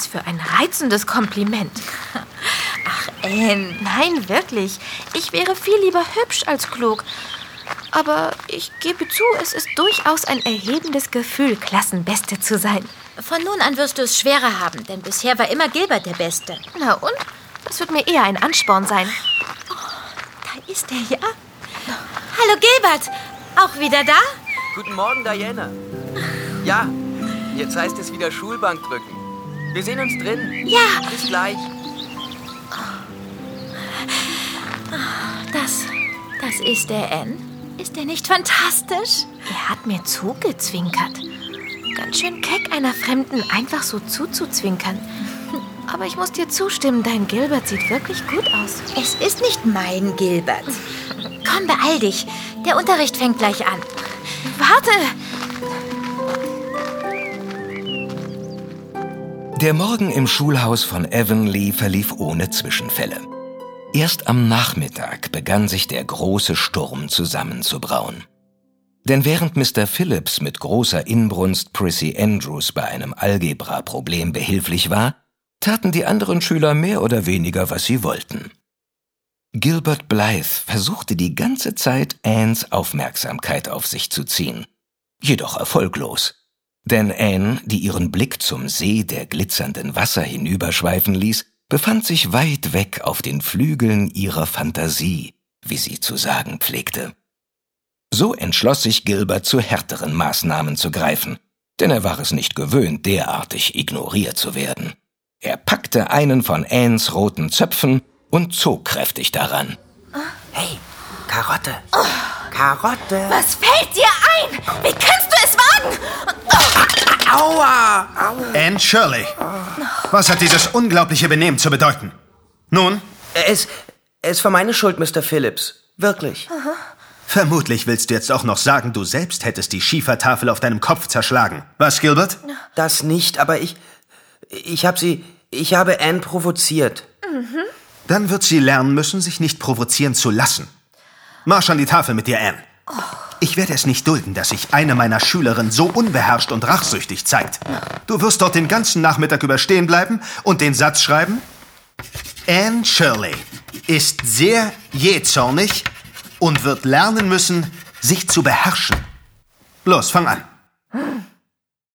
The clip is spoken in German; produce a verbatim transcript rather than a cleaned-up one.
Was für ein reizendes Kompliment. Ach, Anne. Nein, wirklich. Ich wäre viel lieber hübsch als klug. Aber ich gebe zu, es ist durchaus ein erhebendes Gefühl, Klassenbeste zu sein. Von nun an wirst du es schwerer haben, denn bisher war immer Gilbert der Beste. Na und? Das wird mir eher ein Ansporn sein. Oh, da ist er, ja? Hallo, Gilbert. Auch wieder da? Guten Morgen, Diana. Ja, jetzt heißt es wieder Schulbank drücken. Wir sehen uns drin. Ja. Bis gleich. Das, das ist er, Anne. Ist er nicht fantastisch? Er hat mir zugezwinkert. Ganz schön keck, einer Fremden einfach so zuzuzwinkern. Aber ich muss dir zustimmen, dein Gilbert sieht wirklich gut aus. Es ist nicht mein Gilbert. Komm, beeil dich. Der Unterricht fängt gleich an. Warte! Der Morgen im Schulhaus von Avonlea verlief ohne Zwischenfälle. Erst am Nachmittag begann sich der große Sturm zusammenzubrauen. Denn während Mister Phillips mit großer Inbrunst Prissy Andrews bei einem Algebra-Problem behilflich war, taten die anderen Schüler mehr oder weniger, was sie wollten. Gilbert Blythe versuchte die ganze Zeit, Annes Aufmerksamkeit auf sich zu ziehen. Jedoch erfolglos. Denn Anne, die ihren Blick zum See der glitzernden Wasser hinüberschweifen ließ, befand sich weit weg auf den Flügeln ihrer Fantasie, wie sie zu sagen pflegte. So entschloss sich Gilbert, zu härteren Maßnahmen zu greifen, denn er war es nicht gewöhnt, derartig ignoriert zu werden. Er packte einen von Annes roten Zöpfen und zog kräftig daran. Hey, Karotte. Oh. Karotte. Was fällt dir ein? Wie kannst du es wagen? Oh. Aua. Aua. Anne Shirley, was hat dieses unglaubliche Benehmen zu bedeuten? Nun? Es, es war meine Schuld, Mister Phillips. Wirklich. Aha. Vermutlich willst du jetzt auch noch sagen, du selbst hättest die Schiefertafel auf deinem Kopf zerschlagen. Was, Gilbert? Das nicht, aber ich... Ich habe sie... Ich habe Anne provoziert. Mhm. Dann wird sie lernen müssen, sich nicht provozieren zu lassen. Marsch an die Tafel mit dir, Anne. Oh. Ich werde es nicht dulden, dass sich eine meiner Schülerinnen so unbeherrscht und rachsüchtig zeigt. Du wirst dort den ganzen Nachmittag über stehen bleiben und den Satz schreiben: Anne Shirley ist sehr jähzornig und wird lernen müssen, sich zu beherrschen. Los, fang an.